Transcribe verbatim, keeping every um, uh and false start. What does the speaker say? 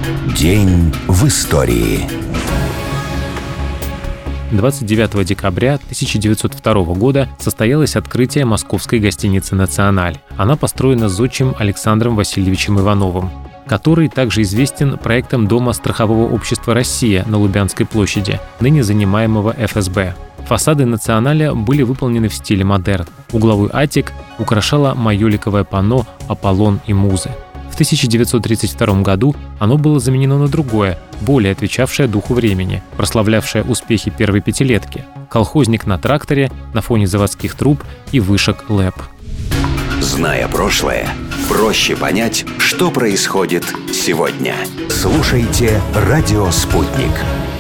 День в истории. двадцать девятого декабря тысяча девятьсот второго года состоялось открытие московской гостиницы «Националь». Она построена зодчим Александром Васильевичем Ивановым, который также известен проектом Дома страхового общества «Россия» на Лубянской площади, ныне занимаемого эф эс бэ. Фасады «Националя» были выполнены в стиле модерн. Угловой атик украшало майоликовое панно «Аполлон и Музы». В тысяча девятьсот тридцать втором году оно было заменено на другое, более отвечавшее духу времени, прославлявшее успехи первой пятилетки – колхозник на тракторе на фоне заводских труб и вышек ЛЭП. Зная прошлое, проще понять, что происходит сегодня. Слушайте «Радио Спутник».